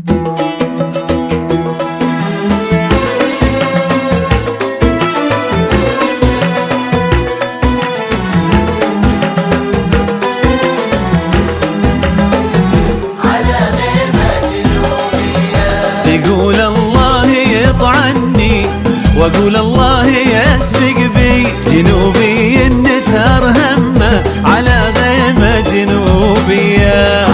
تقول الله يطعني واقول الله يسبق بي، جنوبي النثار همه على غيمه جنوبيه.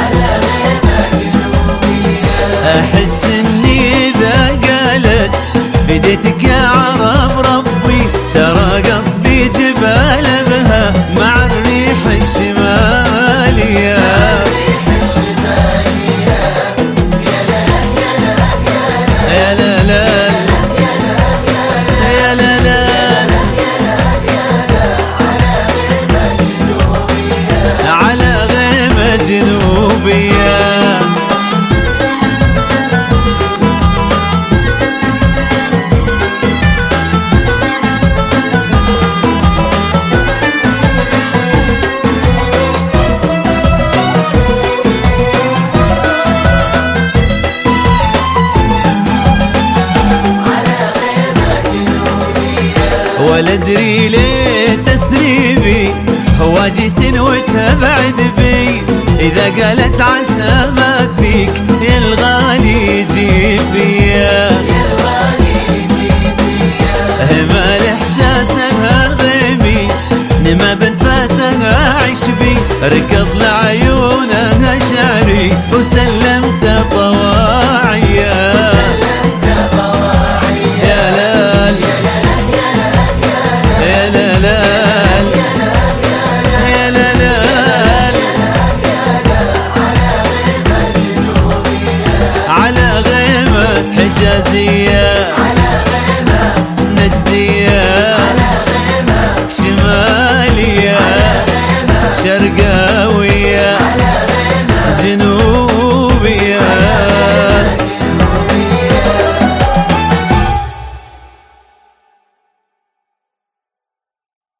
احس اني اذا قالت فديتك يا عرب ربي، ترى قصبي جبال بها مع الريح الشماليه. ولا ادري ليه تسريبي هواجس وتبعد بي، اذا قالت عسى ما فيك يا الغالي يجي فيا. ما الاحساسها غيمي نما بنفاسها عيش بي، ركض لعيونها شعري